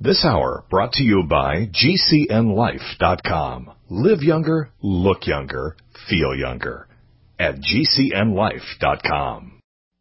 This hour brought to you by GCNLife.com. Live younger, look younger, feel younger. At GCNLife.com.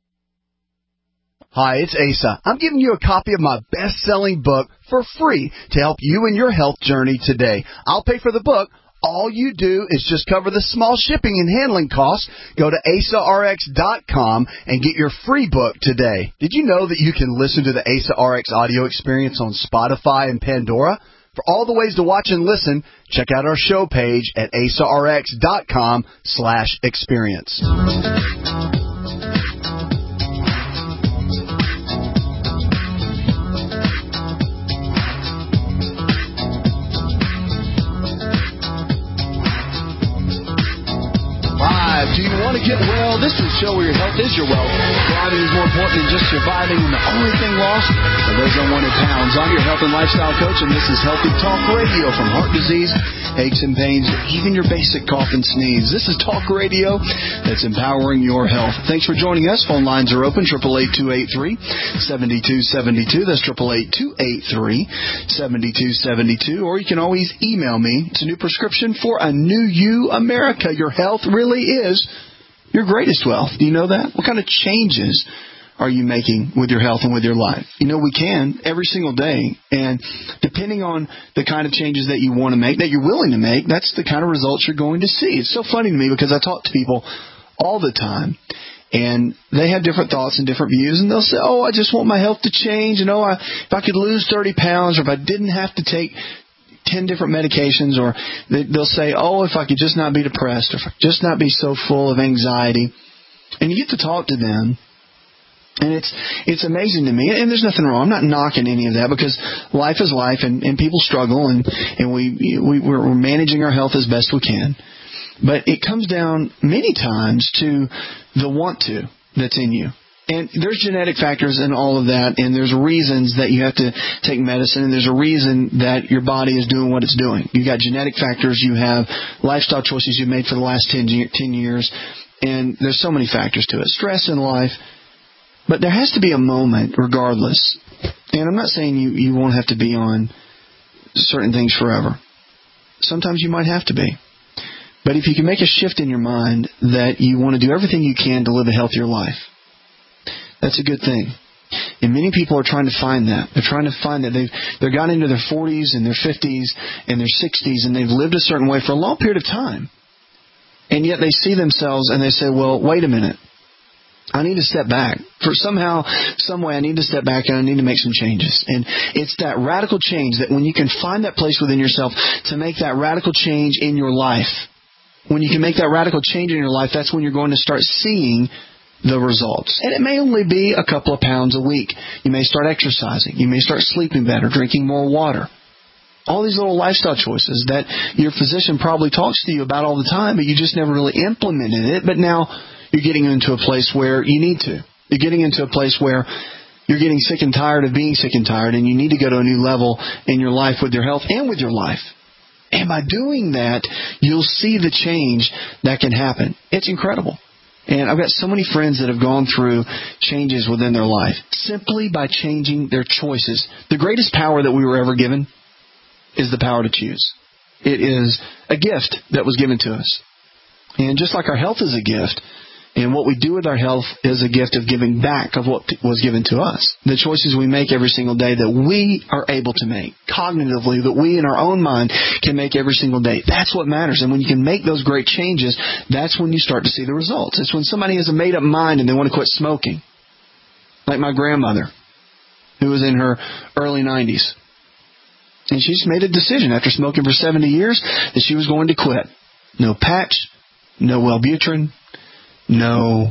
Hi, it's Asa. I'm giving you a copy of my best-selling book for free to help you in your health journey today. I'll pay for the book. All you do is just cover the small shipping and handling costs. Go to AsaRx.com and get your free book today. Did you know that you can listen to the Asa RX audio experience on Spotify and Pandora? For all the ways to watch and listen, check out our show page at AsaRx.com/experience. Do you want to get well? This is a show where your health is your wealth. Thriving is more important than just surviving, and the only thing lost are those unwanted pounds. I'm your health and lifestyle coach, and this is Healthy Talk Radio. From heart disease, aches and pains, even your basic cough and sneeze. This is Talk Radio that's empowering your health. Thanks for joining us. Phone lines are open, 888-283-7272. That's 888-283-7272. Or you can always email me. It's a new prescription for a new you, America. Your health really is your greatest wealth. Do you know that? What kind of changes are you making with your health and with your life? You know, we can every single day. And depending on the kind of changes that you want to make, that you're willing to make, that's the kind of results you're going to see. It's so funny to me because I talk to people all the time, and they have different thoughts and different views, and they'll say, oh, I just want my health to change. You know, if I could lose 30 pounds, or if I didn't have to take 10 different medications, or they'll say, oh, if I could just not be depressed, or if I could just not be so full of anxiety. And you get to talk to them, and it's amazing to me. And there's nothing wrong. I'm not knocking any of that, because life is life, and people struggle, and we're managing our health as best we can. But it comes down many times to the want to that's in you. And there's genetic factors in all of that, and there's reasons that you have to take medicine, and there's a reason that your body is doing what it's doing. You've got genetic factors, you have lifestyle choices you've made for the last 10 years, and there's so many factors to it. Stress in life. But there has to be a moment, regardless. And I'm not saying you won't have to be on certain things forever. Sometimes you might have to be. But if you can make a shift in your mind that you want to do everything you can to live a healthier life, that's a good thing. And many people are trying to find that. They're trying to find that. They've got into their 40s and their 50s and their 60s, and they've lived a certain way for a long period of time. And yet they see themselves and they say, well, wait a minute. I need to step back. For somehow, some way, I need to step back and I need to make some changes. And it's that radical change that when you can find that place within yourself to make that radical change in your life, when you can make that radical change in your life, that's when you're going to start seeing the results. And it may only be a couple of pounds a week. You may start exercising. You may start sleeping better, drinking more water. All these little lifestyle choices that your physician probably talks to you about all the time, but you just never really implemented it. But now you're getting into a place where you need to. You're getting into a place where you're getting sick and tired of being sick and tired, and you need to go to a new level in your life with your health and with your life. And by doing that, you'll see the change that can happen. It's incredible. And I've got so many friends that have gone through changes within their life simply by changing their choices. The greatest power that we were ever given is the power to choose. It is a gift that was given to us. And just like our health is a gift, and what we do with our health is a gift of giving back of what was given to us. The choices we make every single day that we are able to make, cognitively, that we in our own mind can make every single day. That's what matters. And when you can make those great changes, that's when you start to see the results. It's when somebody has a made-up mind and they want to quit smoking. Like my grandmother, who was in her early 90s. And she just made a decision after smoking for 70 years that she was going to quit. No patch, no Wellbutrin, no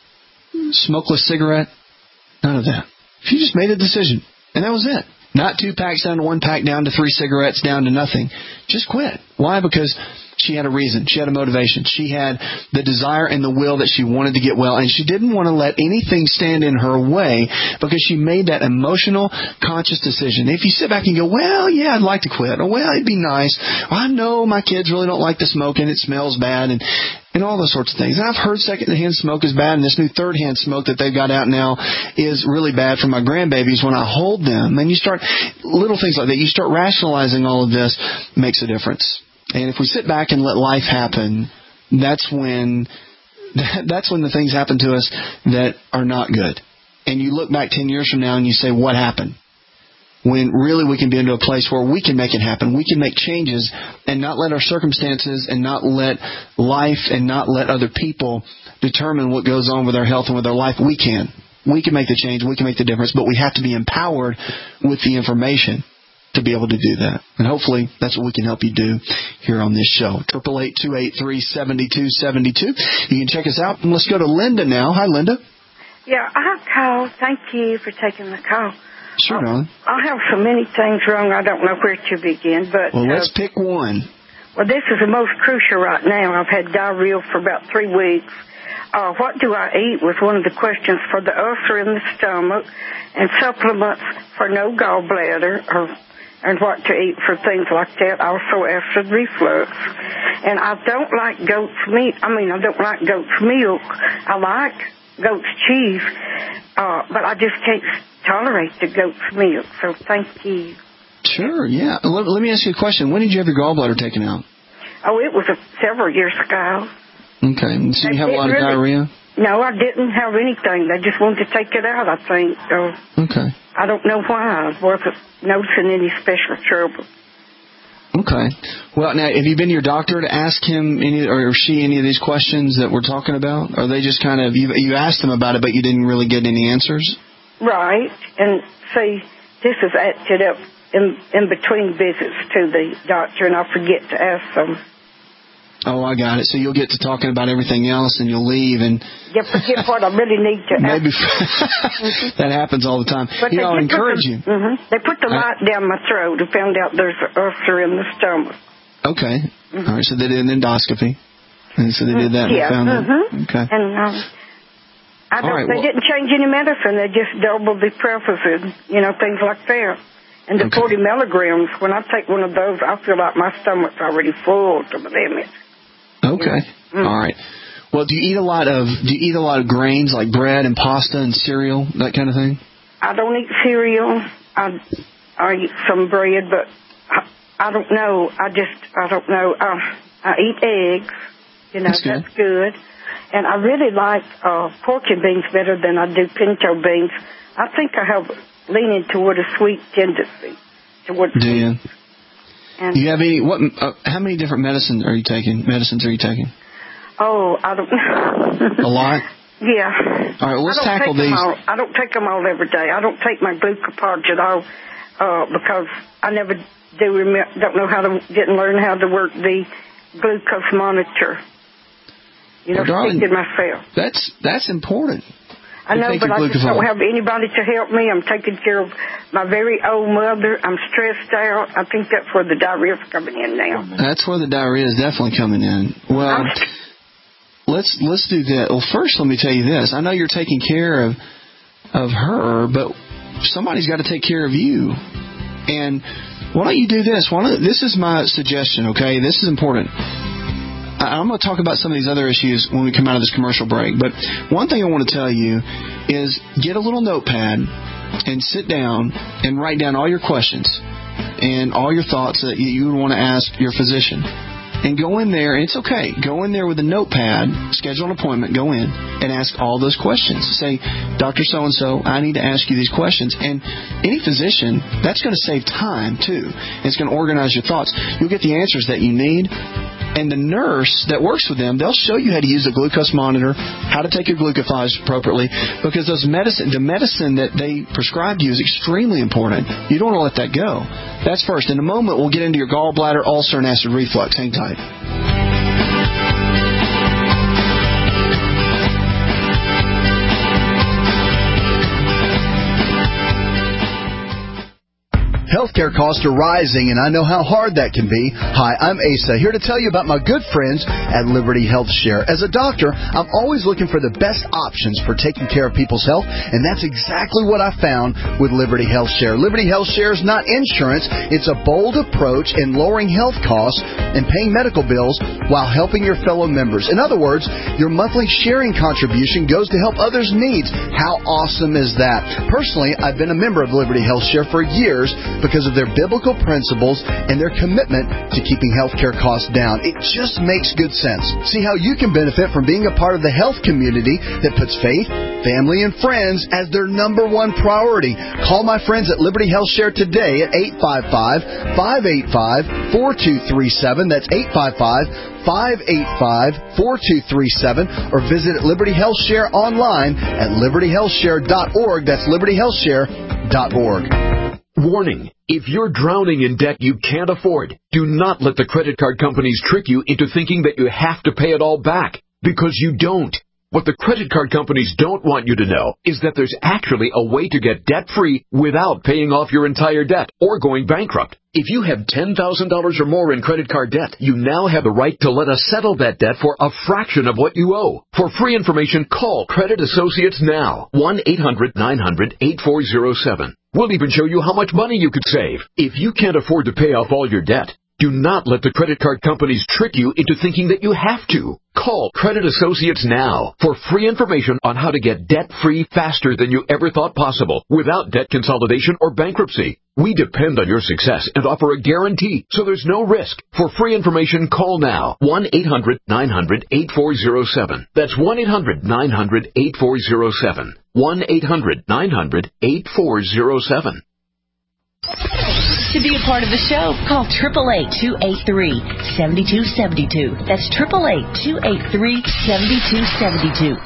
smokeless cigarette, none of that. She just made a decision, and that was it. Not 2 packs down to 1 pack, down to 3 cigarettes, down to nothing. Just quit. Why? Because she had a reason. She had a motivation. She had the desire and the will that she wanted to get well, and she didn't want to let anything stand in her way because she made that emotional, conscious decision. If you sit back and go, well, yeah, I'd like to quit, or well, it'd be nice, or I know my kids really don't like the smoking, it smells bad, and and all those sorts of things. And I've heard secondhand smoke is bad, and this new third-hand smoke that they've got out now is really bad for my grandbabies when I hold them. And you start, little things like that, you start rationalizing all of this, makes a difference. And if we sit back and let life happen, that's when the things happen to us that are not good. And you look back 10 years from now and you say, what happened? When really we can be into a place where we can make it happen. We can make changes and not let our circumstances and not let life and not let other people determine what goes on with our health and with our life. We can. We can make the change. We can make the difference. But we have to be empowered with the information to be able to do that. And hopefully that's what we can help you do here on this show. 888-283-7272. You can check us out. And let's go to Linda now. Hi, Linda. Yeah, I called. Thank you for taking the call. Sure, darling. I have so many things wrong, I don't know where to begin. But well, let's pick one. Well, this is the most crucial right now. I've had diarrhea for about 3 weeks. What do I eat was one of the questions for the ulcer in the stomach, and supplements for no gallbladder, and what to eat for things like that. Also acid reflux. And I don't like goat's meat. I don't like goat's milk. I like goat's cheese, but I just can't tolerate the goat's milk. So thank you. Sure, yeah. Let me ask you a question. When did you have your gallbladder taken out? Oh, it was several years ago. Okay. So you have a lot of diarrhea? No, I didn't have anything. They just wanted to take it out, I think. Okay. I don't know why. I wasn't noticing any special trouble. Okay. Well, now, have you been to your doctor to ask him or she any of these questions that we're talking about? Or are they just kind of, you asked them about it, but you didn't really get any answers? Right. And see, this is acted up in between visits to the doctor, and I forget to ask them. Oh, I got it. So you'll get to talking about everything else, and you'll leave, and forget what I really need to ask. Maybe that happens all the time. But I'll encourage you. They put the light down my throat and found out there's an ulcer in the stomach. Okay. All right. So they did an endoscopy, and so they did that and found it. Okay. And they didn't change any medicine. They just doubled the Prevacid, things like that. And the 40 milligrams, when I take one of those, I feel like my stomach's already full to the limit. Okay. All right. Well, do you eat a lot of grains like bread and pasta and cereal, that kind of thing? I don't eat cereal. I eat some bread, but I don't know. I don't know. I eat eggs. That's good. And I really like pork and beans better than I do pinto beans. I think I have leaning toward a sweet tendency. Do you? And do you have any? How many different medicines are you taking? Oh, I don't know. A lot? Yeah. All right, let's tackle these. I don't take them all every day. I don't take my glucophage at all because I never don't know how to learn how to work the glucose monitor. Speaking myself. That's important. I know, but I just don't have anybody to help me. I'm taking care of my very old mother. I'm stressed out. I think that's where the diarrhea is coming in now. That's where the diarrhea is definitely coming in. Well, let's do that. Well, first, let me tell you this. I know you're taking care of her, but somebody's got to take care of you. And why don't you do this? This is my suggestion, okay? This is important. I'm going to talk about some of these other issues when we come out of this commercial break. But one thing I want to tell you is get a little notepad and sit down and write down all your questions and all your thoughts that you would want to ask your physician. And go in there, and it's okay. Go in there with a notepad, schedule an appointment, go in, and ask all those questions. Say, Dr. So-and-so, I need to ask you these questions. And any physician, that's going to save time, too. It's going to organize your thoughts. You'll get the answers that you need. And the nurse that works with them, they'll show you how to use a glucose monitor, how to take your glucophage appropriately, because the medicine that they prescribed you is extremely important. You don't want to let that go. That's first. In a moment, we'll get into your gallbladder, ulcer, and acid reflux. Hang tight. Healthcare costs are rising, and I know how hard that can be. Hi, I'm Asa, here to tell you about my good friends at Liberty Health Share. As a doctor, I'm always looking for the best options for taking care of people's health, and that's exactly what I found with Liberty Health Share. Liberty Health Share is not insurance. It's a bold approach in lowering health costs and paying medical bills while helping your fellow members. In other words, your monthly sharing contribution goes to help others' needs. How awesome is that? Personally, I've been a member of Liberty Health Share for years because of their biblical principles and their commitment to keeping healthcare costs down. It just makes good sense. See how you can benefit from being a part of the health community that puts faith, family, and friends as their number one priority. Call my friends at Liberty Health Share today at 855-585-4237. That's 855-585-4237, or visit Liberty Health Share online at libertyhealthshare.org. That's libertyhealthshare.org. Warning. If you're drowning in debt you can't afford, do not let the credit card companies trick you into thinking that you have to pay it all back, because you don't. What the credit card companies don't want you to know is that there's actually a way to get debt-free without paying off your entire debt or going bankrupt. If you have $10,000 or more in credit card debt, you now have the right to let us settle that debt for a fraction of what you owe. For free information, call Credit Associates now. 1-800-900-8407. We'll even show you how much money you could save. If you can't afford to pay off all your debt, do not let the credit card companies trick you into thinking that you have to. Call Credit Associates now for free information on how to get debt-free faster than you ever thought possible without debt consolidation or bankruptcy. We depend on your success and offer a guarantee, so there's no risk. For free information, call now. 1-800-900-8407. That's 1-800-900-8407. 1-800-900-8407. To be a part of the show, call 888-283-7272. That's 888-283-7272.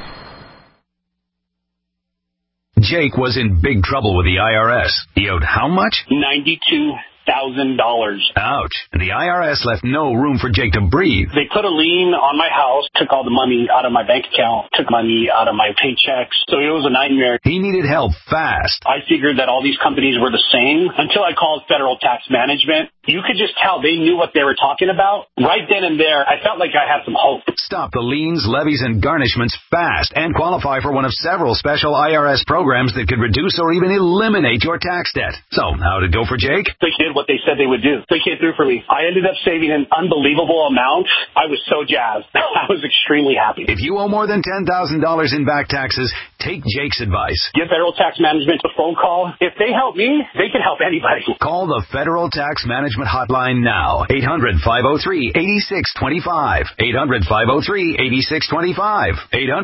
Jake was in big trouble with the IRS. He owed how much? $92,000. Ouch. And the IRS left no room for Jake to breathe. They put a lien on my house, took all the money out of my bank account, took money out of my paychecks. So it was a nightmare. He needed help fast. I figured that all these companies were the same until I called Federal Tax Management. You could just tell they knew what they were talking about. Right then and there, I felt like I had some hope. Stop the liens, levies, and garnishments fast and qualify for one of several special IRS programs that could reduce or even eliminate your tax debt. So, how did it go for Jake? They did what they said they would do. They came through for me. I ended up saving an unbelievable amount. I was so jazzed. I was extremely happy. If you owe more than $10,000 in back taxes, take Jake's advice. Give Federal Tax Management a phone call. If they help me, they can help anybody. Call the Federal Tax Management Hotline now. 800-503-8625. 800-503-8625.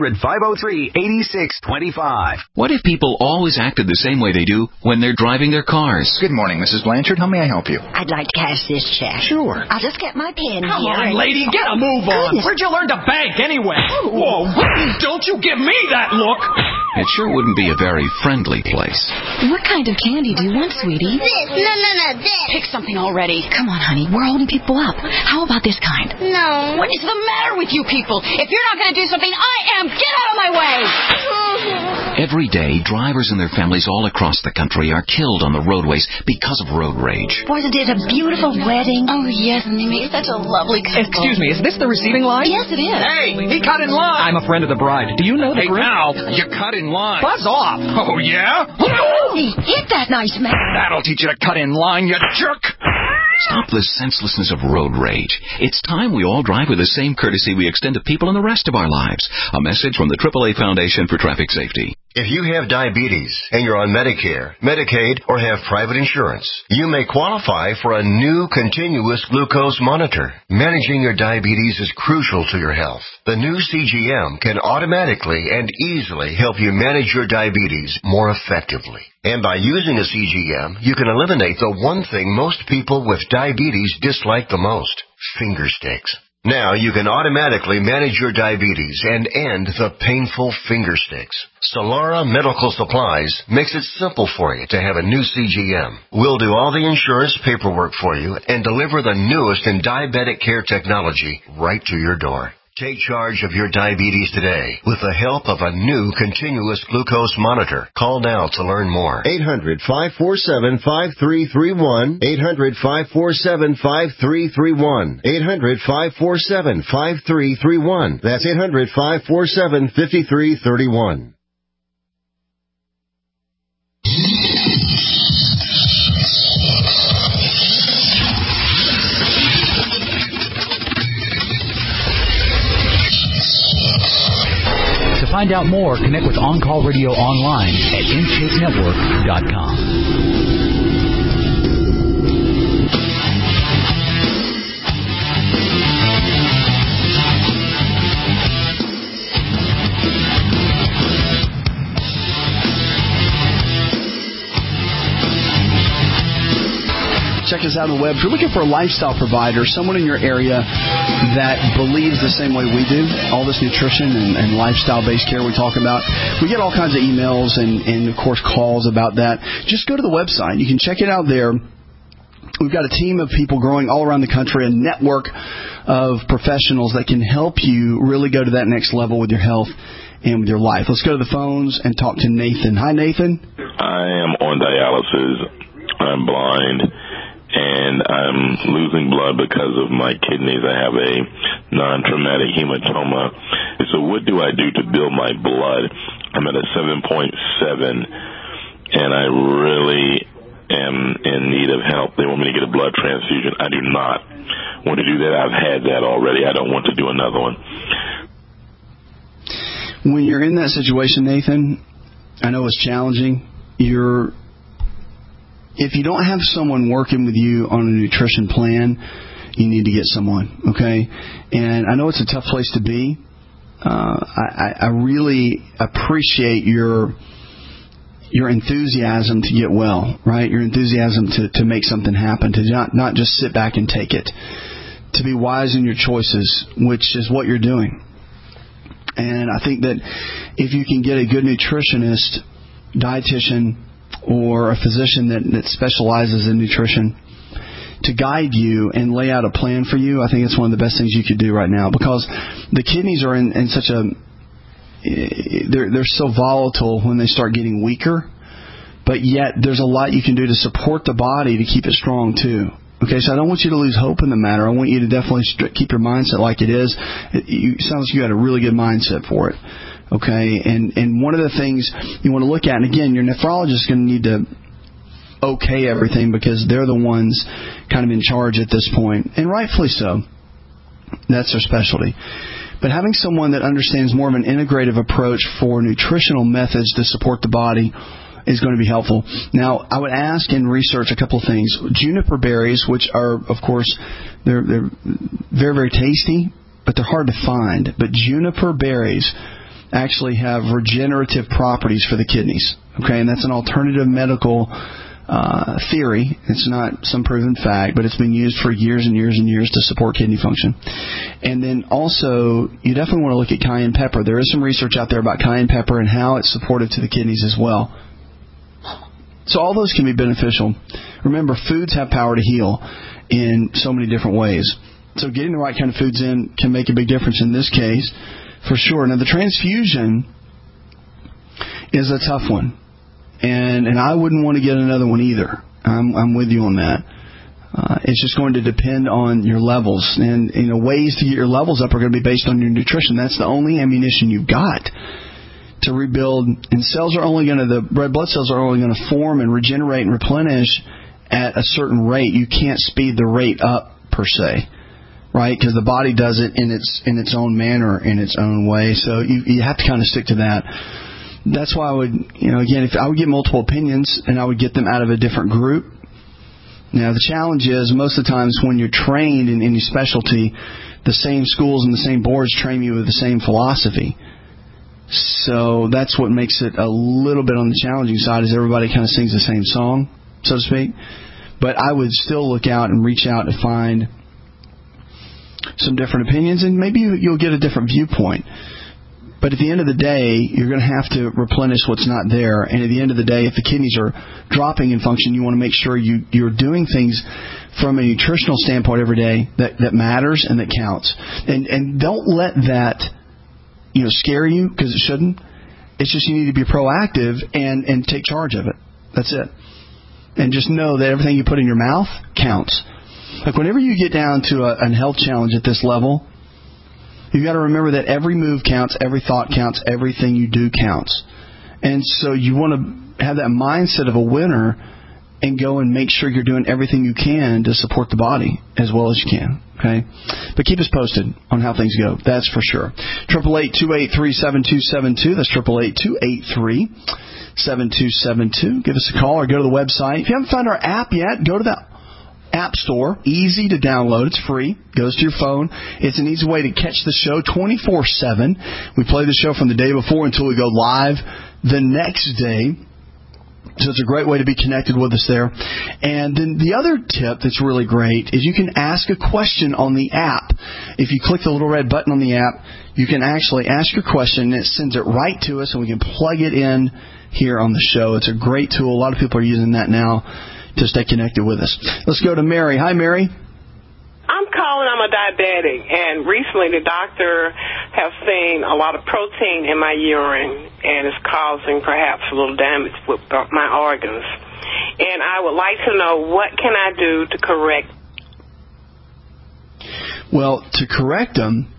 800-503-8625. What if people always acted the same way they do when they're driving their cars? Good morning, Mrs. Blanchard. How may I help you? I'd like to cash this check. Sure. I'll just get my pen Come here. on, lady, get a move on. Goodness. Where'd you learn to bank anyway? Whoa, don't you give me that look. It sure wouldn't be a very friendly place. What kind of candy do you want, sweetie? This. No, this. Pick something already. Come on, honey. We're holding people up. How about this kind? No. What is the matter with you people? If you're not going to do something, I am. Get out of my way. Every day, drivers and their families all across the country are killed on the roadways because of road rage. Wasn't it a beautiful wedding? Oh, yes, and they made such a lovely couple. Excuse me, is this the receiving line? Yes, it is. Hey, he cut in line. I'm a friend of the bride. Do you know the groom? Now, you cut in line. Buzz off. Oh, yeah? Hey, hit that nice man. That'll teach you to cut in line, you jerk. Stop the senselessness of road rage. It's time we all drive with the same courtesy we extend to people in the rest of our lives. A message from the AAA Foundation for Traffic Safety. If you have diabetes and you're on Medicare, Medicaid, or have private insurance, you may qualify for a new continuous glucose monitor. Managing your diabetes is crucial to your health. The new CGM can automatically and easily help you manage your diabetes more effectively. And by using a CGM, you can eliminate the one thing most people with diabetes dislike the most: finger sticks. Now you can automatically manage your diabetes and end the painful finger sticks. Solara Medical Supplies makes it simple for you to have a new CGM. We'll do all the insurance paperwork for you and deliver the newest in diabetic care technology right to your door. Take charge of your diabetes today with the help of a new continuous glucose monitor. Call now to learn more. 800-547-5331. 800-547-5331. 800-547-5331. That's 800-547-5331. To find out more, connect with On Call Radio online at InShapeNetwork.com. Check us out on the web. If you're looking for a lifestyle provider, someone in your area that believes the same way we do, all this nutrition and lifestyle-based care we talk about, we get all kinds of emails and of course, calls about that. Just go to the website. You can check it out there. We've got a team of people growing all around the country, a network of professionals that can help you really go to that next level with your health and with your life. Let's go to the phones and talk to Nathan. Hi, Nathan. I am on dialysis. I'm blind. And I'm losing blood because of my kidneys. I have a non-traumatic hematoma. So what do I do to build my blood? I'm at a 7.7, and I really am in need of help. They want me to get a blood transfusion. I do not want to do that. I've had that already. I don't want to do another one. When you're in that situation, Nathan, I know it's challenging. If you don't have someone working with you on a nutrition plan, you need to get someone, okay? And I know it's a tough place to be. I really appreciate your enthusiasm to get well, right? Your enthusiasm to make something happen, to not just sit back and take it, to be wise in your choices, which is what you're doing. And I think that if you can get a good nutritionist, dietitian, or a physician that specializes in nutrition to guide you and lay out a plan for you, I think it's one of the best things you could do right now, because the kidneys are in such a they're so volatile when they start getting weaker, but yet there's a lot you can do to support the body to keep it strong too. Okay, so I don't want you to lose hope in the matter. I want you to definitely keep your mindset like it is. It sounds like you got a really good mindset for it. Okay, and one of the things you want to look at, and again, your nephrologist is going to need to okay everything because they're the ones kind of in charge at this point, and rightfully so. That's their specialty. But having someone that understands more of an integrative approach for nutritional methods to support the body is going to be helpful. Now, I would ask and research a couple of things. Juniper berries, which are, of course, they're very, very tasty, but they're hard to find. But juniper berries actually have regenerative properties for the kidneys. Okay, and that's an alternative medical theory. It's not some proven fact, but it's been used for years and years and years to support kidney function. And then also, you definitely want to look at cayenne pepper. There is some research out there about cayenne pepper and how it's supportive to the kidneys as well. So all those can be beneficial. Remember, foods have power to heal in so many different ways. So getting the right kind of foods in can make a big difference in this case, for sure. Now, the transfusion is a tough one. And I wouldn't want to get another one either. I'm with you on that. It's just going to depend on your levels. And ways to get your levels up are going to be based on your nutrition. That's the only ammunition you've got to rebuild. And the red blood cells are only going to form and regenerate and replenish at a certain rate. You can't speed the rate up per se, right? Because the body does it in its own manner, in its own way. So you have to kind of stick to that. That's why I would, again, if I would get multiple opinions and I would get them out of a different group. Now, the challenge is most of the times when you're trained in any specialty, the same schools and the same boards train you with the same philosophy. So that's what makes it a little bit on the challenging side, is everybody kind of sings the same song, so to speak. But I would still look out and reach out to find some different opinions, and maybe you'll get a different viewpoint. But at the end of the day, you're going to have to replenish what's not there. And at the end of the day, if the kidneys are dropping in function, you want to make sure you're doing things from a nutritional standpoint every day that matters and that counts. And don't let that scare you, because it shouldn't. It's just you need to be proactive and take charge of it. That's it. And just know that everything you put in your mouth counts. Like whenever you get down to a health challenge at this level, you've got to remember that every move counts, every thought counts, everything you do counts. And so you want to have that mindset of a winner and go and make sure you're doing everything you can to support the body as well as you can. Okay? But keep us posted on how things go. That's for sure. 888-283-7272. That's 888-283-7272. Give us a call or go to the website. If you haven't found our app yet, go to the App Store. Easy to download. It's free. Goes to your phone. It's an easy way to catch the show 24/7. We play the show from the day before until we go live the next day. So it's a great way to be connected with us there. And then the other tip that's really great is you can ask a question on the app. If you click the little red button on the app, you can actually ask your question, and it sends it right to us, and we can plug it in here on the show. It's a great tool. A lot of people are using that now to stay connected with us. Let's go to Mary. Hi, Mary. I'm calling. I'm a diabetic, and recently the doctor has seen a lot of protein in my urine, and it's causing perhaps a little damage with my organs. And I would like to know, what can I do to correct? Well, to correct them,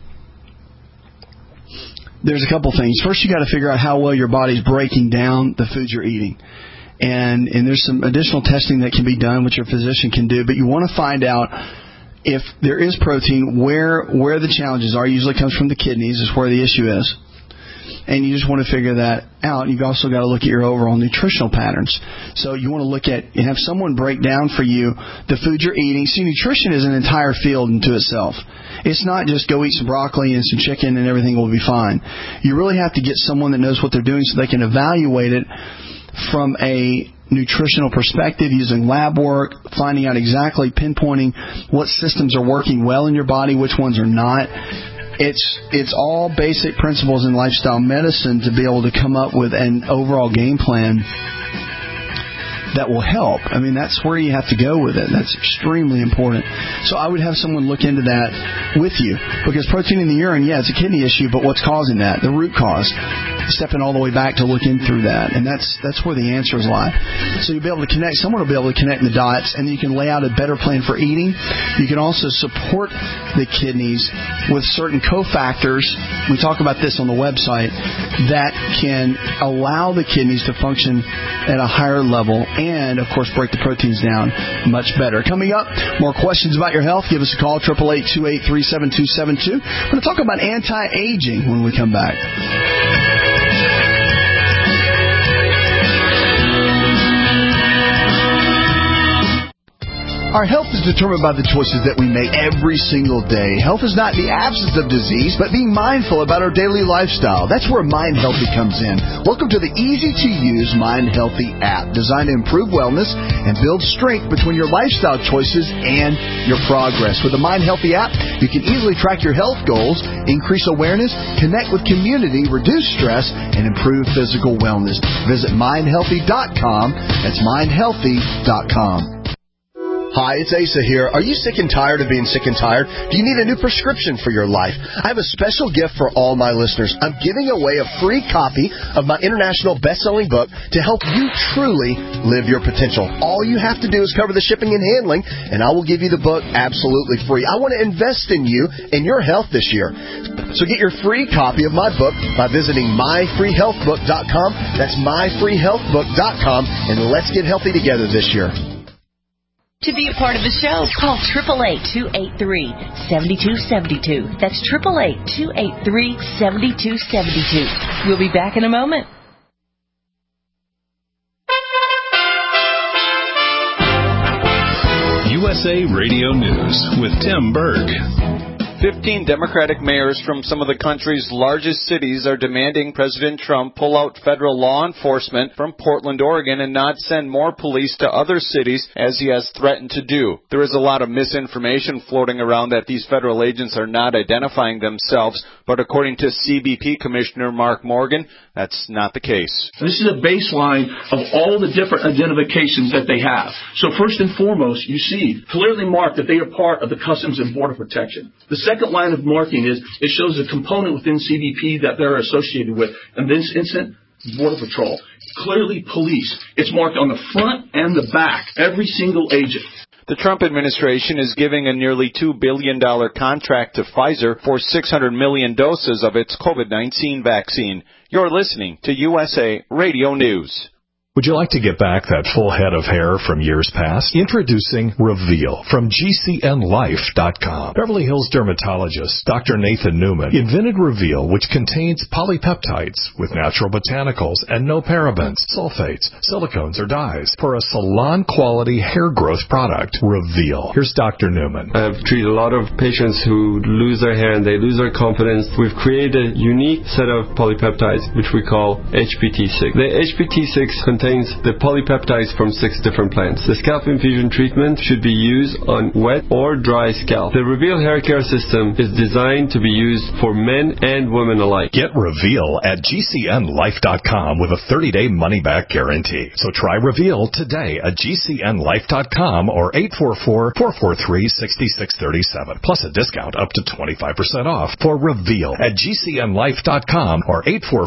there's a couple things. First, you got to figure out how well your body's breaking down the foods you're eating. And there's some additional testing that can be done, which your physician can do. But you want to find out if there is protein, where the challenges are. It usually comes from the kidneys, is where the issue is. And you just want to figure that out. You've also got to look at your overall nutritional patterns. So you want to look at and have someone break down for you the food you're eating. See, nutrition is an entire field into itself. It's not just go eat some broccoli and some chicken and everything will be fine. You really have to get someone that knows what they're doing so they can evaluate it from a nutritional perspective, using lab work, finding out exactly, pinpointing what systems are working well in your body, which ones are not. It's all basic principles in lifestyle medicine to be able to come up with an overall game plan that will help. I mean, that's where you have to go with it. That's extremely important. So I would have someone look into that with you, because protein in the urine, it's a kidney issue, but what's causing that? The root cause. Stepping all the way back to looking through that, and that's where the answers lie. So you'll be able to connect. Someone will be able to connect the dots, and then you can lay out a better plan for eating. You can also support the kidneys with certain cofactors. We talk about this on the website that can allow the kidneys to function at a higher level, and of course break the proteins down much better. Coming up, more questions about your health. Give us a call, 888-283-7272. We're going to talk about anti-aging when we come back. Our health is determined by the choices that we make every single day. Health is not the absence of disease, but being mindful about our daily lifestyle. That's where Mind Healthy comes in. Welcome to the easy-to-use Mind Healthy app, designed to improve wellness and build strength between your lifestyle choices and your progress. With the Mind Healthy app, you can easily track your health goals, increase awareness, connect with community, reduce stress, and improve physical wellness. Visit mindhealthy.com. That's mindhealthy.com. Hi, it's Asa here. Are you sick and tired of being sick and tired? Do you need a new prescription for your life? I have a special gift for all my listeners. I'm giving away a free copy of my international best-selling book to help you truly live your potential. All you have to do is cover the shipping and handling, and I will give you the book absolutely free. I want to invest in you and your health this year. So get your free copy of my book by visiting myfreehealthbook.com. That's myfreehealthbook.com, and let's get healthy together this year. To be a part of the show, call 888-283-7272. That's 888-283-7272. We'll be back in a moment. USA Radio News with Tim Berg. 15 Democratic mayors from some of the country's largest cities are demanding President Trump pull out federal law enforcement from Portland, Oregon, and not send more police to other cities as he has threatened to do. There is a lot of misinformation floating around that these federal agents are not identifying themselves, but according to CBP Commissioner Mark Morgan, that's not the case. This is a baseline of all the different identifications that they have. So first and foremost, you see clearly marked that they are part of the Customs and Border Protection. The second line of marking is it shows a component within CBP that they're associated with. In this instance, Border Patrol. Clearly police. It's marked on the front and the back, every single agent. The Trump administration is giving a nearly $2 billion contract to Pfizer for 600 million doses of its COVID-19 vaccine. You're listening to USA Radio News. Would you like to get back that full head of hair from years past? Introducing Reveal from GCNLife.com. Beverly Hills dermatologist Dr. Nathan Newman invented Reveal, which contains polypeptides with natural botanicals and no parabens, sulfates, silicones, or dyes for a salon-quality hair growth product. Reveal. Here's Dr. Newman. I've treated a lot of patients who lose their hair and they lose their confidence. We've created a unique set of polypeptides, which we call HPT6. The HPT6 contains the polypeptides from 6 different plants. The scalp infusion treatment should be used on wet or dry scalp. The Reveal hair care system is designed to be used for men and women alike. Get Reveal at GCNLife.com with a 30-day money-back guarantee. So try Reveal today at GCNLife.com or 844-443-6637. Plus a discount up to 25% off for Reveal at GCNLife.com or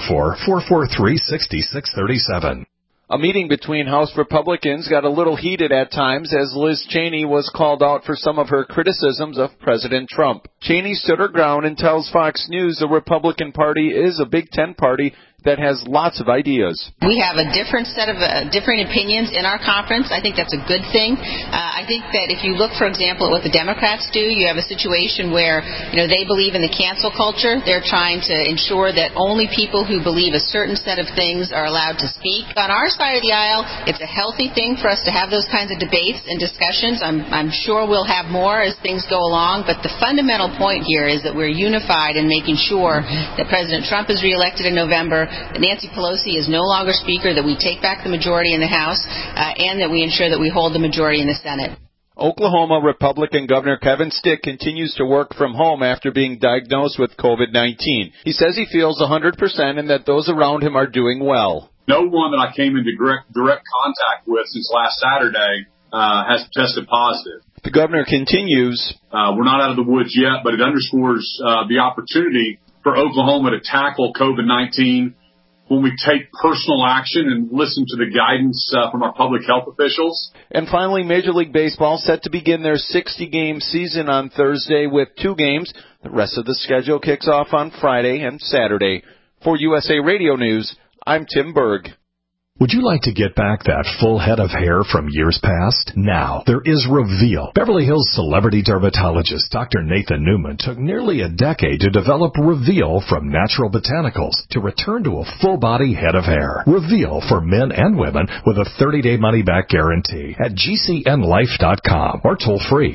844-443-6637. A meeting between House Republicans got a little heated at times as Liz Cheney was called out for some of her criticisms of President Trump. Cheney stood her ground and tells Fox News the Republican Party is a Big Ten party that has lots of ideas. We have a different set of different opinions in our conference. I think that's a good thing. I think that if you look, for example, at what the Democrats do, you have a situation where, they believe in the cancel culture. They're trying to ensure that only people who believe a certain set of things are allowed to speak. On our side of the aisle, it's a healthy thing for us to have those kinds of debates and discussions. I'm sure we'll have more as things go along, but the fundamental point here is that we're unified in making sure that President Trump is reelected in November, that Nancy Pelosi is no longer Speaker, that we take back the majority in the House, and that we ensure that we hold the majority in the Senate. Oklahoma Republican Governor Kevin Stitt continues to work from home after being diagnosed with COVID-19. He says he feels 100% and that those around him are doing well. No one that I came into direct contact with since last Saturday has tested positive. The governor continues. We're not out of the woods yet, but it underscores the opportunity for Oklahoma to tackle COVID-19 when we take personal action and listen to the guidance from our public health officials. And finally, Major League Baseball set to begin their 60-game season on Thursday with 2 games. The rest of the schedule kicks off on Friday and Saturday. For USA Radio News, I'm Tim Berg. Would you like to get back that full head of hair from years past? Now, there is Reveal. Beverly Hills celebrity dermatologist Dr. Nathan Newman took nearly a decade to develop Reveal from natural botanicals to return to a full-body head of hair. Reveal for men and women with a 30-day money-back guarantee at GCNLife.com or toll-free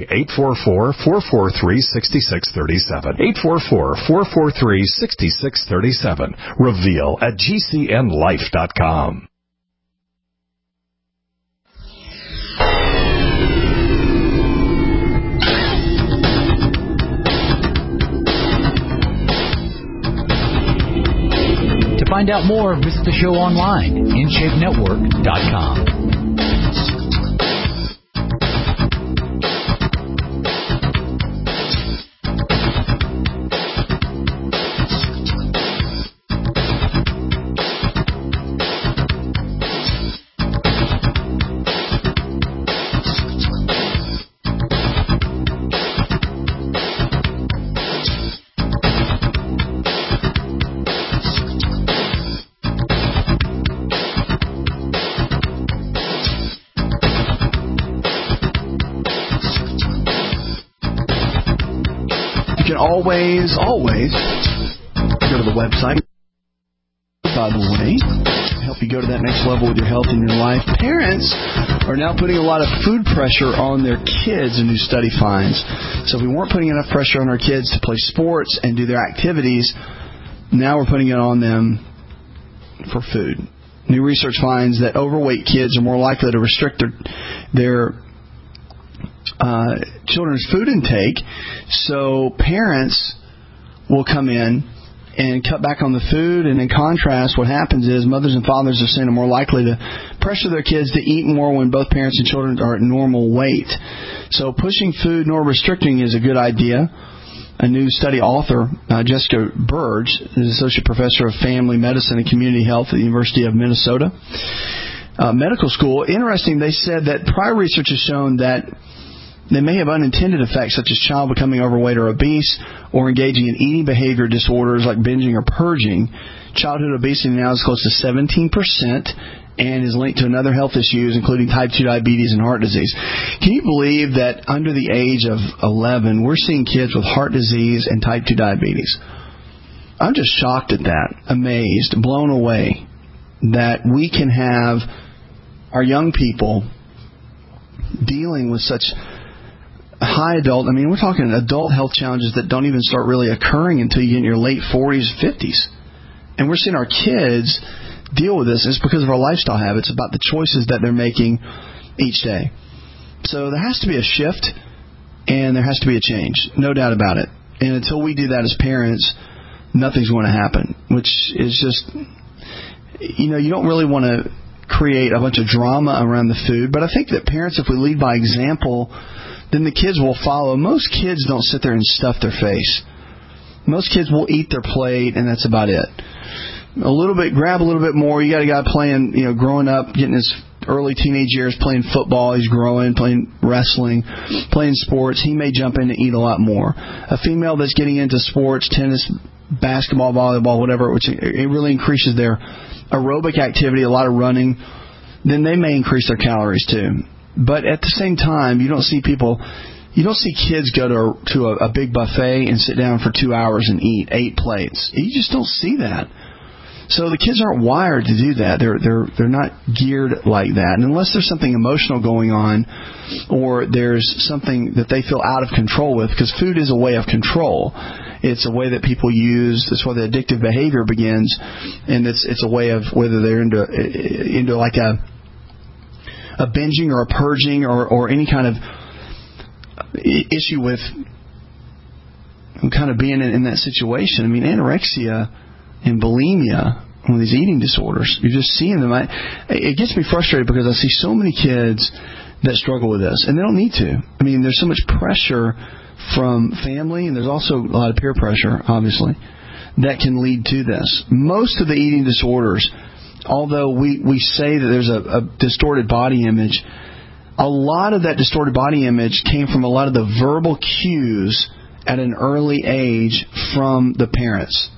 844-443-6637. 844-443-6637. Reveal at GCNLife.com. To find out more, visit the show online, InShapeNetwork.com. Always go to the website by the way, help you go to that next level with your health and your life. Parents are now putting a lot of food pressure on their kids, a new study finds. So if we weren't putting enough pressure on our kids to play sports and do their activities, now we're putting it on them for food. New research finds that overweight kids are more likely to restrict their children's food intake. So parents will come in and cut back on the food, and in contrast, what happens is mothers and fathers are seen are more likely to pressure their kids to eat more when both parents and children are at normal weight. So pushing food nor restricting is a good idea. A new study author, Jessica Burge, is associate professor of family medicine and community health at the University of Minnesota Medical School. Interesting, they said that prior research has shown that they may have unintended effects such as child becoming overweight or obese or engaging in eating behavior disorders like binging or purging. Childhood obesity now is close to 17% and is linked to another health issues including type 2 diabetes and heart disease. Can you believe that under the age of 11, we're seeing kids with heart disease and type 2 diabetes? I'm just shocked at that, amazed, blown away that we can have our young people dealing with such high adult, we're talking adult health challenges that don't even start really occurring until you get in your late 40s, 50s. And we're seeing our kids deal with this. It's because of our lifestyle habits, about the choices that they're making each day. So there has to be a shift, and there has to be a change, no doubt about it. And until we do that as parents, nothing's going to happen, which is just, you don't really want to create a bunch of drama around the food. But I think that parents, if we lead by example, then the kids will follow. Most kids don't sit there and stuff their face. Most kids will eat their plate, and that's about it. Grab a little bit more. You got a guy playing, growing up, getting his early teenage years, playing football. He's growing, playing wrestling, playing sports. He may jump in and eat a lot more. A female that's getting into sports, tennis, basketball, volleyball, whatever, which it really increases their aerobic activity, a lot of running, then they may increase their calories too. But at the same time, you don't see kids go to a big buffet and sit down for 2 hours and eat 8 plates. You just don't see that. So the kids aren't wired to do that. They're not geared like that. And unless there's something emotional going on, or there's something that they feel out of control with, because food is a way of control. It's a way that people use. That's where the addictive behavior begins, and it's a way of whether they're into like a binging or a purging or any kind of issue with kind of being in that situation. Anorexia and bulimia, one of these eating disorders, you're just seeing them. It gets me frustrated because I see so many kids that struggle with this, and they don't need to. There's so much pressure from family, and there's also a lot of peer pressure, obviously, that can lead to this. Most of the eating disorders, although we say that there's a distorted body image, a lot of that distorted body image came from a lot of the verbal cues at an early age from the parents.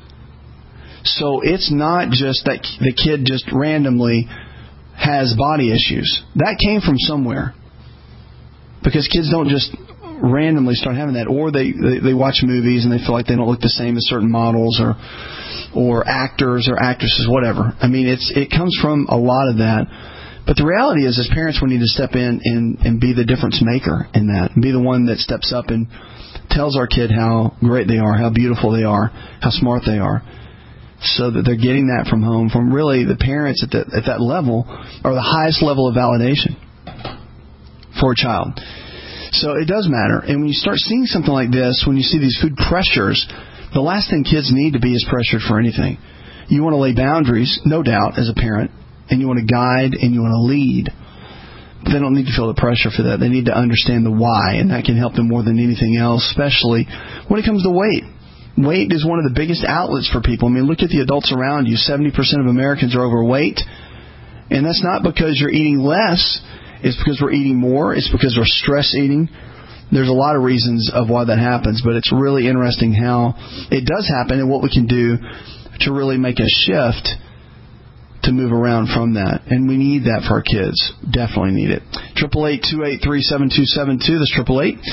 So it's not just that the kid just randomly has body issues. That came from somewhere. Because kids don't just randomly start having that, or they watch movies and they feel like they don't look the same as certain models or actors or actresses, whatever. It comes from a lot of that. But the reality is, as parents, we need to step in and be the difference maker in that. And be the one that steps up and tells our kid how great they are, how beautiful they are, how smart they are. So that they're getting that from home, from really the parents at that level, are the highest level of validation for a child. So it does matter. And when you start seeing something like this, when you see these food pressures, the last thing kids need to be is pressured for anything. You want to lay boundaries, no doubt, as a parent, and you want to guide and you want to lead. But they don't need to feel the pressure for that. They need to understand the why, and that can help them more than anything else, especially when it comes to weight. Weight is one of the biggest outlets for people. Look at the adults around you. 70% of Americans are overweight. And that's not because you're eating less. It's because we're eating more. It's because we're stress eating. There's a lot of reasons of why that happens. But it's really interesting how it does happen and what we can do to really make a shift to move around from that. And we need that for our kids. Definitely need it. 888-283-7272. That's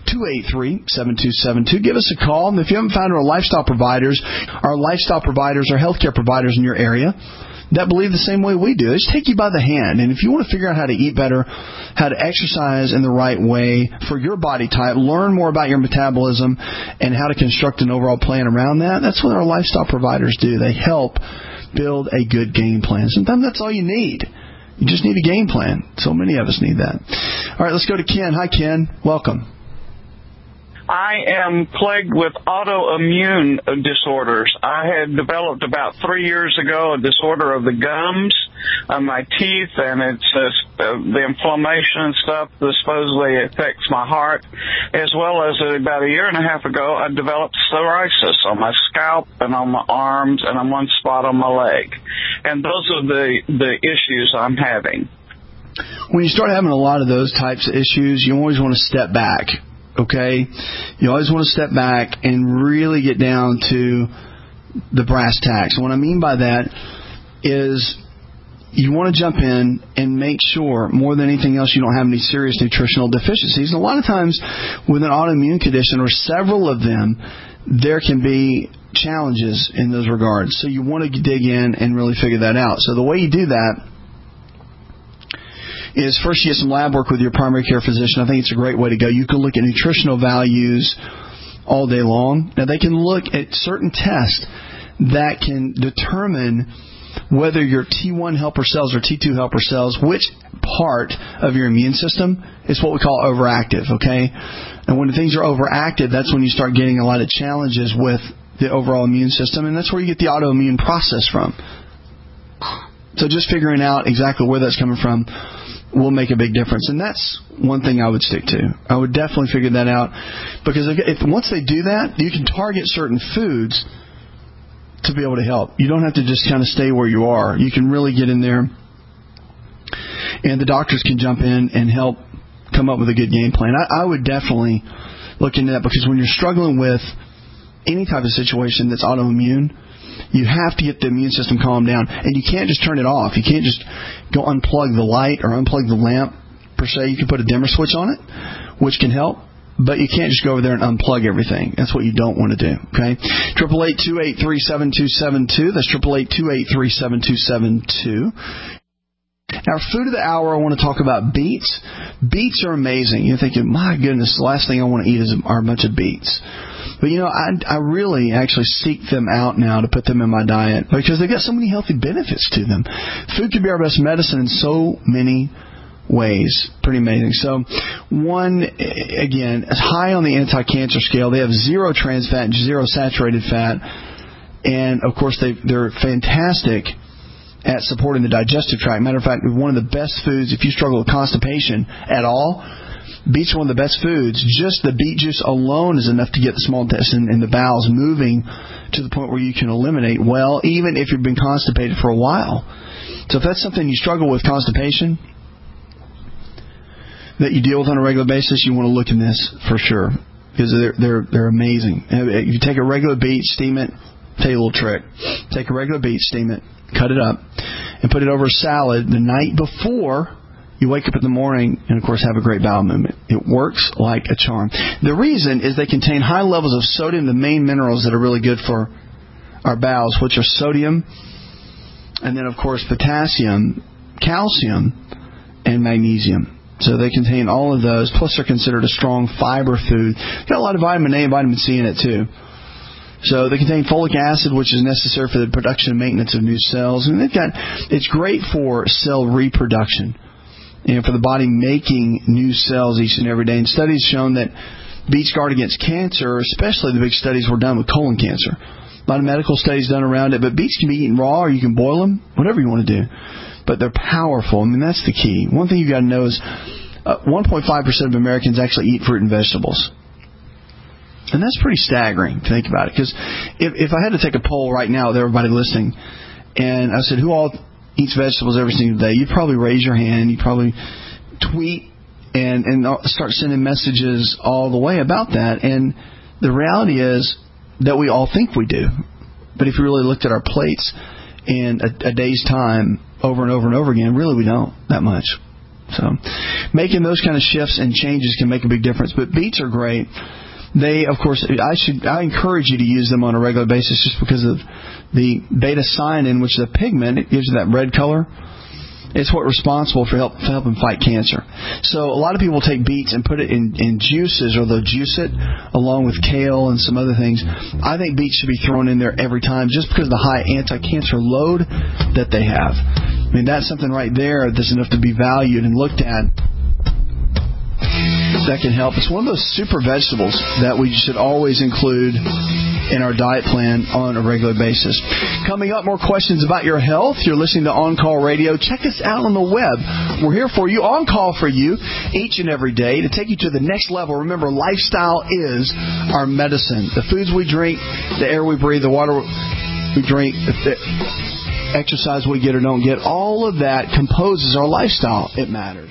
283-7272. Give us a call. And if you haven't found our lifestyle providers are healthcare providers in your area that believe the same way we do. They just take you by the hand. And if you want to figure out how to eat better, how to exercise in the right way for your body type, learn more about your metabolism and how to construct an overall plan around that, that's what our lifestyle providers do. They help build a good game plan. Sometimes that's all you need. You just need a game plan. So many of us need that. All right, let's go to Ken. Hi, Ken. Welcome. I am plagued with autoimmune disorders. I had developed about 3 years ago a disorder of the gums, my teeth, and it's the inflammation and stuff that supposedly affects my heart, as well as about a year and a half ago I developed psoriasis on my scalp and on my arms and on one spot on my leg. And those are the issues I'm having. When you start having a lot of those types of issues, you always want to step back. Okay? You always want to step back and really get down to the brass tacks. And what I mean by that is you want to jump in and make sure, more than anything else, you don't have any serious nutritional deficiencies. And a lot of times with an autoimmune condition, or several of them, there can be challenges in those regards. So you want to dig in and really figure that out. So the way you do that is first you get some lab work with your primary care physician. I think it's a great way to go. You can look at nutritional values all day long. Now, they can look at certain tests that can determine whether your T1 helper cells or T2 helper cells, which part of your immune system is what we call overactive, okay? And when things are overactive, that's when you start getting a lot of challenges with the overall immune system, and that's where you get the autoimmune process from. So just figuring out exactly where that's coming from will make a big difference. And that's one thing I would stick to. I would definitely figure that out, because if once they do that, you can target certain foods to be able to help. You don't have to just kind of stay where you are. You can really get in there, and the doctors can jump in and help come up with a good game plan. I would definitely look into that, because when you're struggling with any type of situation that's autoimmune, you have to get the immune system calmed down. And you can't just turn it off. You can't just go unplug the light or unplug the lamp, per se. You can put a dimmer switch on it, which can help. But you can't just go over there and unplug everything. That's what you don't want to do, okay? 888-283-7272. That's 888-283-7272. Our food of the hour, I want to talk about beets. Beets are amazing. You're thinking, my goodness, the last thing I want to eat are a bunch of beets. But, I really actually seek them out now to put them in my diet, because they've got so many healthy benefits to them. Food can be our best medicine in so many ways. Pretty amazing. So, one, again, is high on the anti-cancer scale. They have zero trans fat, zero saturated fat. And, of course, they're fantastic at supporting the digestive tract. Matter of fact, one of the best foods, if you struggle with constipation at all, beets are one of the best foods. Just the beet juice alone is enough to get the small intestine and the bowels moving to the point where you can eliminate well, even if you've been constipated for a while. So if that's something you struggle with, constipation, that you deal with on a regular basis, you want to look in this for sure, because they're amazing. If you take a regular beet, steam it. Tell you a little trick. Take a regular beet, steam it, cut it up, and put it over a salad the night before you wake up in the morning, and, of course, have a great bowel movement. It works like a charm. The reason is they contain high levels of sodium, the main minerals that are really good for our bowels, which are sodium, and then, of course, potassium, calcium, and magnesium. So they contain all of those, plus they're considered a strong fiber food. Got a lot of vitamin A and vitamin C in it, too. So they contain folic acid, which is necessary for the production and maintenance of new cells. And it's great for cell reproduction and for the body making new cells each and every day. And studies shown that beets guard against cancer, especially the big studies were done with colon cancer. A lot of medical studies done around it. But beets can be eaten raw, or you can boil them, whatever you want to do. But they're powerful. I mean, that's the key. One thing you've got to know is 1.5% of Americans actually eat fruit and vegetables. And that's pretty staggering to think about it. Because if I had to take a poll right now with everybody listening, and I said, who all eats vegetables every single day, you'd probably raise your hand. You'd probably tweet and start sending messages all the way about that. And the reality is that we all think we do. But if you really looked at our plates in a day's time over and over and over again, really we don't that much. So making those kind of shifts and changes can make a big difference. But beets are great. They, of course, I encourage you to use them on a regular basis just because of the beta-cyanin, which is a pigment. It gives you that red color. It's what's responsible for helping fight cancer. So a lot of people take beets and put it in juices, or they'll juice it along with kale and some other things. I think beets should be thrown in there every time just because of the high anti-cancer load that they have. I mean, that's something right there that's enough to be valued and looked at. That can help. It's one of those super vegetables that we should always include in our diet plan on a regular basis. Coming up, more questions about your health. You're listening to On Call Radio. Check us out on the web. We're here for you, on call for you, each and every day to take you to the next level. Remember, lifestyle is our medicine. The foods we drink, the air we breathe, the water we drink, the exercise we get or don't get, all of that composes our lifestyle. It matters.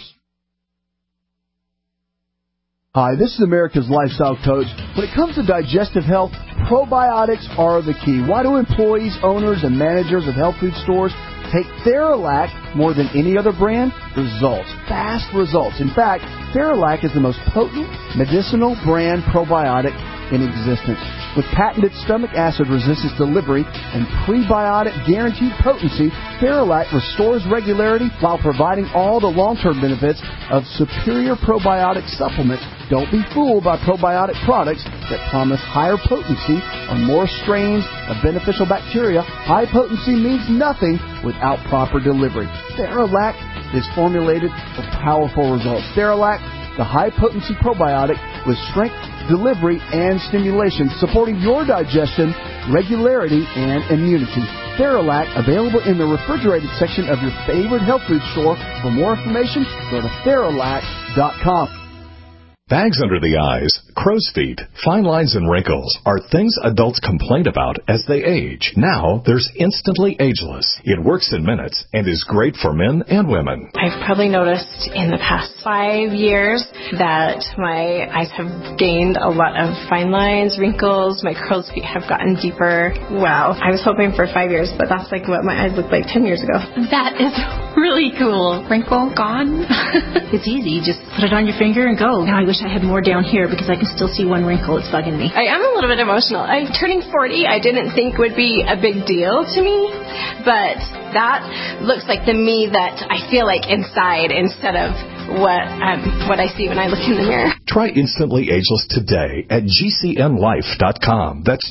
Hi, this is America's Lifestyle Coach. When it comes to digestive health, probiotics are the key. Why do employees, owners, and managers of health food stores take Theralac more than any other brand? Results. Fast results. In fact, Theralac is the most potent medicinal brand probiotic in existence. With patented stomach acid resistance delivery and prebiotic guaranteed potency, Theralac restores regularity while providing all the long-term benefits of superior probiotic supplements. Don't be fooled by probiotic products that promise higher potency or more strains of beneficial bacteria. High potency means nothing without proper delivery. Theralac is formulated for powerful results. Theralac, the high-potency probiotic with strength, delivery, and stimulation, supporting your digestion, regularity, and immunity. Theralac, available in the refrigerated section of your favorite health food store. For more information, go to Theralac.com. Bags under the eyes, crow's feet, fine lines and wrinkles are things adults complain about as they age. Now, there's Instantly Ageless. It works in minutes and is great for men and women. I've probably noticed in the past 5 years that my eyes have gained a lot of fine lines, wrinkles, my crow's feet have gotten deeper. Wow. I was hoping for 5 years, but that's like what my eyes looked like 10 years ago. That is really cool. Wrinkle gone? It's easy. Just put it on your finger and go. Now I wish I had more down here because I can still see one wrinkle. It's bugging me. I am a little bit emotional. I'm turning 40. I didn't think would be a big deal to me, but that looks like the me that I feel like inside instead of what I see when I look in the mirror. Try Instantly Ageless today at GCNLife.com. That's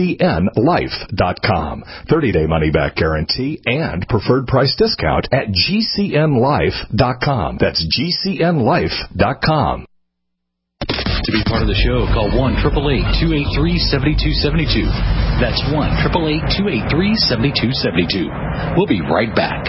GCNLife.com. 30-day money-back guarantee and preferred price discount at GCNLife.com. That's GCNLife.com. To be part of the show, call 1-888-283-7272. That's 1-888-283-7272. We'll be right back.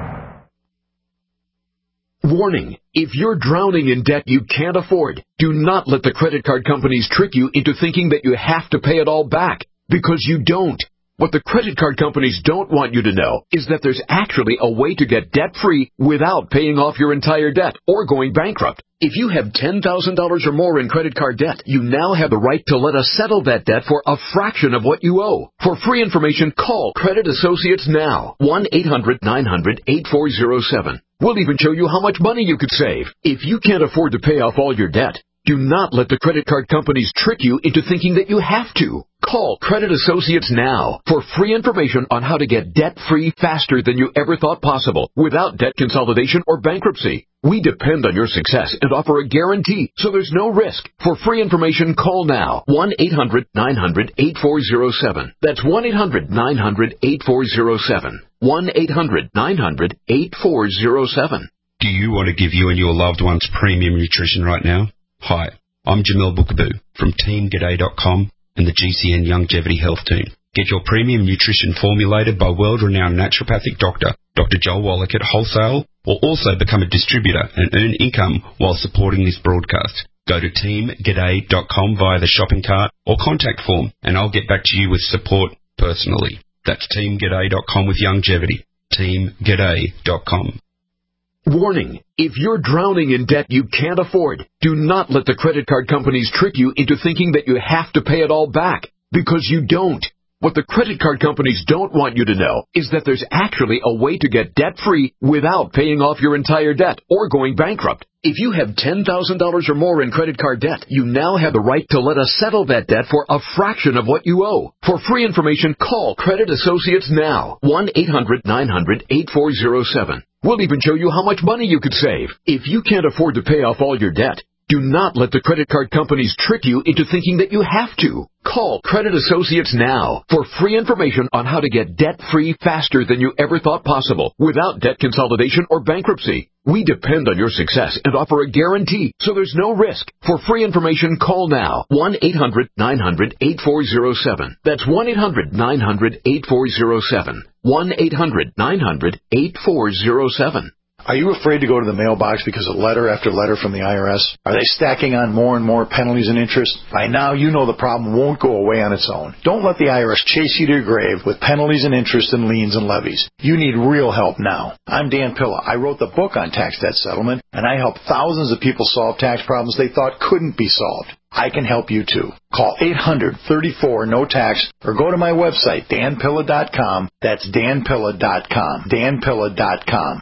Warning, if you're drowning in debt you can't afford, do not let the credit card companies trick you into thinking that you have to pay it all back, because you don't. What the credit card companies don't want you to know is that there's actually a way to get debt-free without paying off your entire debt or going bankrupt. If you have $10,000 or more in credit card debt, you now have the right to let us settle that debt for a fraction of what you owe. For free information, call Credit Associates now. 1-800-900-8407. We'll even show you how much money you could save. If you can't afford to pay off all your debt, do not let the credit card companies trick you into thinking that you have to. Call Credit Associates now for free information on how to get debt-free faster than you ever thought possible without debt consolidation or bankruptcy. We depend on your success and offer a guarantee, so there's no risk. For free information, call now. 1-800-900-8407. That's 1-800-900-8407. 1-800-900-8407. Do you want to give you and your loved ones premium nutrition right now? Hi, I'm Jamil Bookaboo from TeamGaday.com and the GCN Longevity Health Team. Get your premium nutrition formulated by world-renowned naturopathic doctor, Dr. Joel Wallach at Wholesale, or also become a distributor and earn income while supporting this broadcast. Go to TeamGaday.com via the shopping cart or contact form, and I'll get back to you with support personally. That's TeamGaday.com with longevity. TeamGaday.com. Warning, if you're drowning in debt you can't afford, do not let the credit card companies trick you into thinking that you have to pay it all back, because you don't. What the credit card companies don't want you to know is that there's actually a way to get debt-free without paying off your entire debt or going bankrupt. If you have $10,000 or more in credit card debt, you now have the right to let us settle that debt for a fraction of what you owe. For free information, call Credit Associates now. 1-800-900-8407. We'll even show you how much money you could save. If you can't afford to pay off all your debt, do not let the credit card companies trick you into thinking that you have to. Call Credit Associates now for free information on how to get debt-free faster than you ever thought possible without debt consolidation or bankruptcy. We depend on your success and offer a guarantee, so there's no risk. For free information, call now. 1-800-900-8407. That's 1-800-900-8407. 1-800-900-8407. Are you afraid to go to the mailbox because of letter after letter from the IRS? Are they stacking on more and more penalties and interest? By now, you know the problem won't go away on its own. Don't let the IRS chase you to your grave with penalties and interest and liens and levies. You need real help now. I'm Dan Pilla. I wrote the book on tax debt settlement, and I help thousands of people solve tax problems they thought couldn't be solved. I can help you too. Call 800-34-NO-TAX or go to my website, danpilla.com. That's danpilla.com. danpilla.com.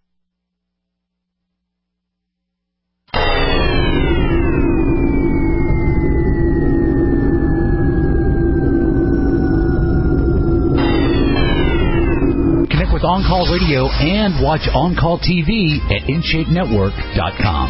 Connect with On Call Radio and watch On Call TV at InShapeNetwork.com.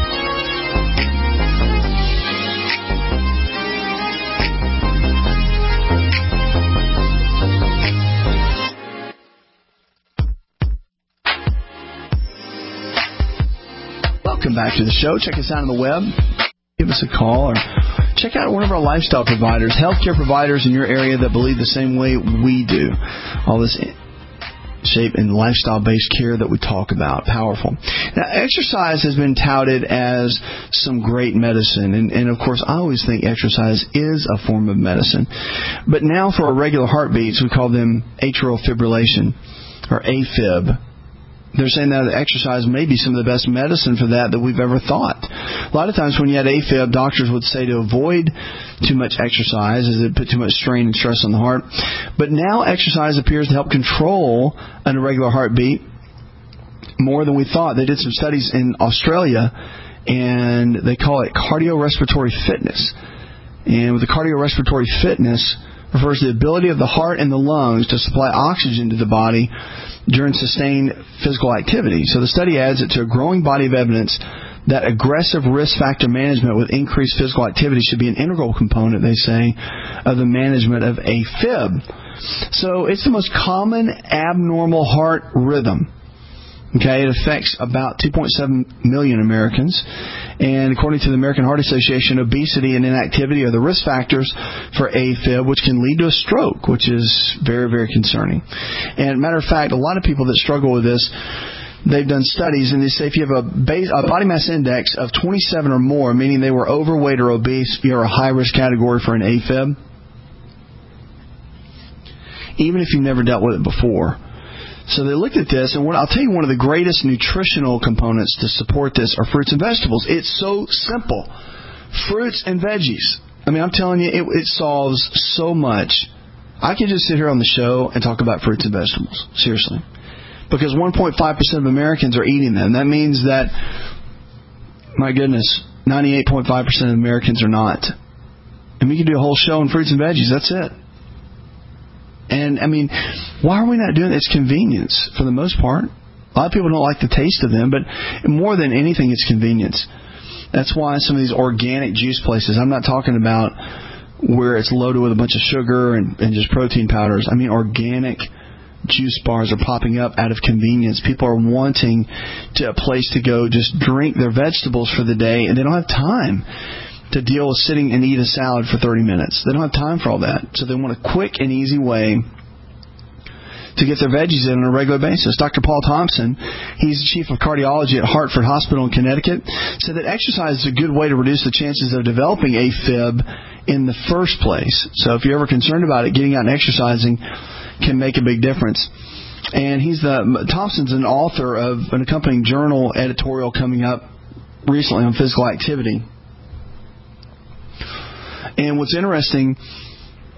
Welcome back to the show. Check us out on the web. Give us a call or check out one of our lifestyle providers, healthcare providers in your area that believe the same way we do. All this shape and lifestyle-based care that we talk about. Powerful. Now, exercise has been touted as some great medicine. And of course, I always think exercise is a form of medicine. But now for our regular heartbeats, we call them atrial fibrillation, or AFib. They're saying that exercise may be some of the best medicine for that we've ever thought. A lot of times when you had AFib, doctors would say to avoid too much exercise as it put too much strain and stress on the heart. But now exercise appears to help control an irregular heartbeat more than we thought. They did some studies in Australia, and they call it cardiorespiratory fitness. And with the cardiorespiratory fitness refers to the ability of the heart and the lungs to supply oxygen to the body during sustained physical activity. So the study adds it to a growing body of evidence that aggressive risk factor management with increased physical activity should be an integral component, they say, of the management of AFib. So it's the most common abnormal heart rhythm. Okay, it affects about 2.7 million Americans. And according to the American Heart Association, obesity and inactivity are the risk factors for AFib, which can lead to a stroke, which is very, very concerning. And matter of fact, a lot of people that struggle with this, they've done studies, and they say if you have a body mass index of 27 or more, meaning they were overweight or obese, you're a high-risk category for an AFib, even if you've never dealt with it before. So they looked at this, and I'll tell you one of the greatest nutritional components to support this are fruits and vegetables. It's so simple. Fruits and veggies. I mean, I'm telling you, it solves so much. I could just sit here on the show and talk about fruits and vegetables. Seriously. Because 1.5% of Americans are eating them. That means that, my goodness, 98.5% of Americans are not. And we can do a whole show on fruits and veggies. That's it. And, I mean, why are we not doing it? It's convenience for the most part. A lot of people don't like the taste of them, but more than anything, it's convenience. That's why some of these organic juice places, I'm not talking about where it's loaded with a bunch of sugar and just protein powders. I mean, organic juice bars are popping up out of convenience. People are wanting a place to go just drink their vegetables for the day, and they don't have time to deal with sitting and eat a salad for 30 minutes. They don't have time for all that. So they want a quick and easy way to get their veggies in on a regular basis. Dr. Paul Thompson, he's the chief of cardiology at Hartford Hospital in Connecticut, said that exercise is a good way to reduce the chances of developing AFib in the first place. So if you're ever concerned about it, getting out and exercising can make a big difference. And Thompson's an author of an accompanying journal editorial coming up recently on physical activity. And what's interesting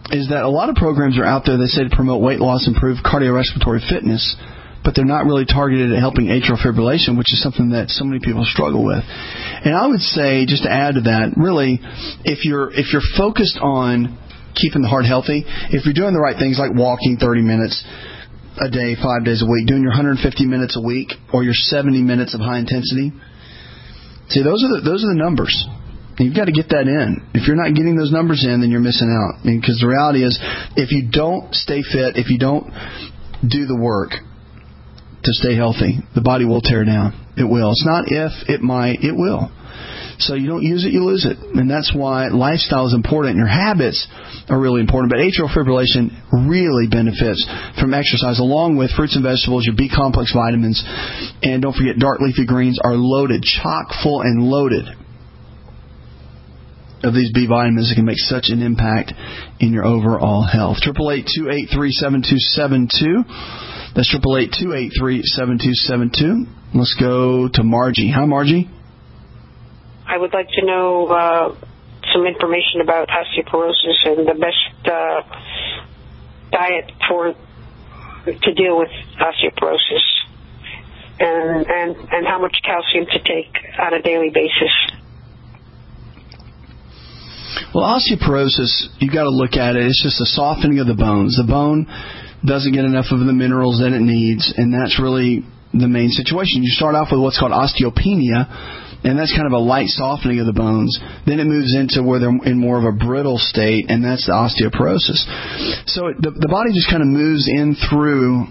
is that a lot of programs are out there that say to promote weight loss, improve cardiorespiratory fitness, but they're not really targeted at helping atrial fibrillation, which is something that so many people struggle with. And I would say, just to add to that, really, if you're focused on keeping the heart healthy, if you're doing the right things like walking 30 minutes a day, 5 days a week, doing your 150 minutes a week or your 70 minutes of high intensity, see, those are the numbers. You've got to get that in. If you're not getting those numbers in, then you're missing out. Because the reality is, if you don't stay fit, if you don't do the work to stay healthy, the body will tear down. It will. It's not if, it might, it will. So you don't use it, you lose it. And that's why lifestyle is important. Your habits are really important. But atrial fibrillation really benefits from exercise, along with fruits and vegetables, your B-complex vitamins. And don't forget, dark leafy greens are loaded, chock full and loaded of these B vitamins that can make such an impact in your overall health. 888-283-7272. That's 888-283-7272. Let's go to Margie. Hi, Margie. I would like to know some information about osteoporosis and the best diet to deal with osteoporosis, and how much calcium to take on a daily basis. Well, osteoporosis, you got to look at it. It's just a softening of the bones. The bone doesn't get enough of the minerals that it needs, and that's really the main situation. You start off with what's called osteopenia, and that's kind of a light softening of the bones. Then it moves into where they're in more of a brittle state, and that's the osteoporosis. So the body just kind of moves in through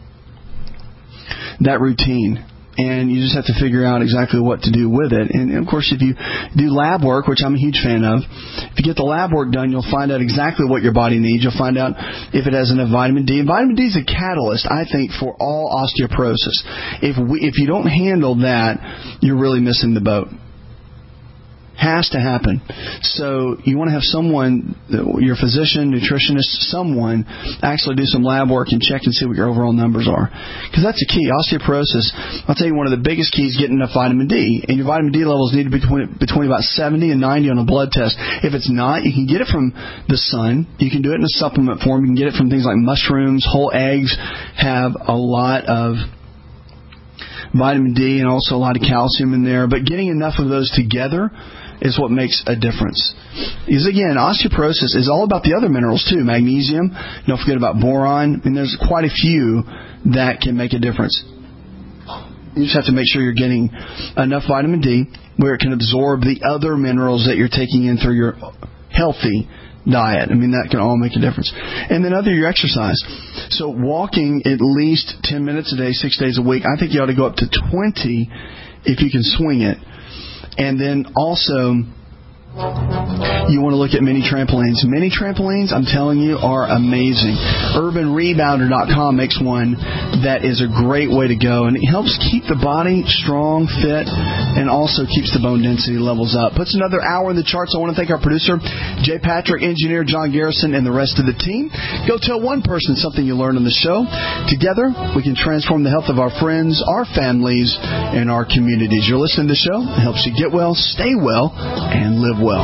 that routine. And you just have to figure out exactly what to do with it. And, of course, if you do lab work, which I'm a huge fan of, if you get the lab work done, you'll find out exactly what your body needs. You'll find out if it has enough vitamin D. And vitamin D is a catalyst, I think, for all osteoporosis. If you don't handle that, you're really missing the boat. Has to happen. So you want to have someone, your physician, nutritionist, someone actually do some lab work and check and see what your overall numbers are. Because that's the key. Osteoporosis, I'll tell you, one of the biggest keys is getting enough vitamin D. And your vitamin D levels need to be between about 70 and 90 on a blood test. If it's not, you can get it from the sun. You can do it in a supplement form. You can get it from things like mushrooms. Whole eggs have a lot of vitamin D and also a lot of calcium in there. But getting enough of those together is what makes a difference. Because again, osteoporosis is all about the other minerals too. Magnesium, don't forget about boron, and there's quite a few that can make a difference. You just have to make sure you're getting enough vitamin D where it can absorb the other minerals that you're taking in through your healthy diet. I mean, that can all make a difference. And then your exercise. So walking at least 10 minutes a day, 6 days a week. I think you ought to go up to 20 if you can swing it. And then also, you want to look at mini trampolines. Mini trampolines, I'm telling you, are amazing. UrbanRebounder.com makes one that is a great way to go. And it helps keep the body strong, fit, and also keeps the bone density levels up. Puts another hour in the charts. I want to thank our producer, Jay Patrick, engineer John Garrison, and the rest of the team. Go tell one person something you learned on the show. Together, we can transform the health of our friends, our families, and our communities. You're listening to the show. It helps you get well, stay well, and live well.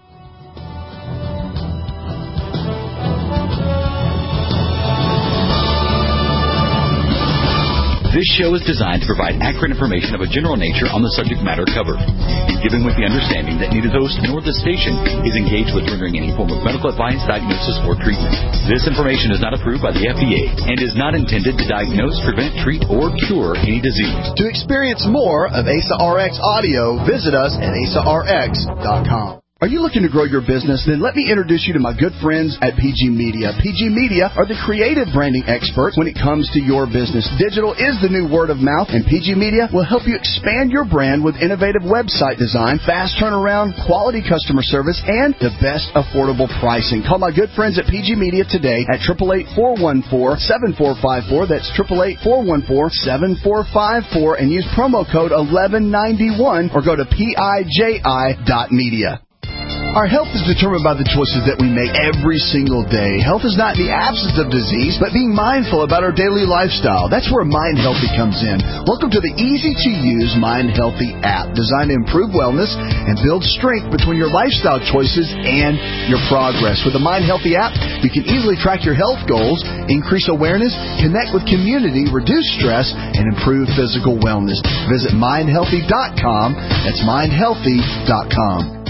This show is designed to provide accurate information of a general nature on the subject matter covered, and given with the understanding that neither host nor the station is engaged with rendering any form of medical advice, diagnosis, or treatment. This information is not approved by the FDA and is not intended to diagnose, prevent, treat, or cure any disease. To experience more of Asa RX audio, visit us at asarx.com. Are you looking to grow your business? Then let me introduce you to my good friends at PG Media. PG Media are the creative branding experts when it comes to your business. Digital is the new word of mouth, and PG Media will help you expand your brand with innovative website design, fast turnaround, quality customer service, and the best affordable pricing. Call my good friends at PG Media today at 888-414-7454. That's 888-414-7454, and use promo code 1191 or go to PIJI.media. Our health is determined by the choices that we make every single day. Health is not the absence of disease, but being mindful about our daily lifestyle. That's where Mind Healthy comes in. Welcome to the easy-to-use Mind Healthy app, designed to improve wellness and build strength between your lifestyle choices and your progress. With the Mind Healthy app, you can easily track your health goals, increase awareness, connect with community, reduce stress, and improve physical wellness. Visit mindhealthy.com. That's mindhealthy.com.